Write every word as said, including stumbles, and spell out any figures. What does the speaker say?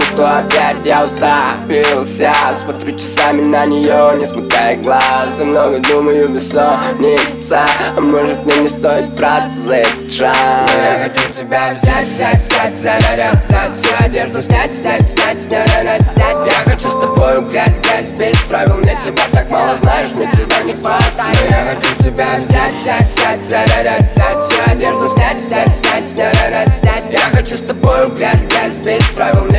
что опять я уставился. Смотрю часами на нее, не смыкая глаз. Много думаю, бессонница. А может мне не стоит браться за этот шанс. Я хочу тебя взять, взять, взять, зарядить, взять всю одежду, снять, снять, снять, снять, снять. Я хочу с тобой грязь, грязь, без правил. Мне тебя так мало знаешь, мне тебя не хватает. Я хочу тебя взять, взять, взять, зарядить, взять всю одежду, снять, снять, снять, снять, снять. Я хочу с тобой грязь, грязь, без правил.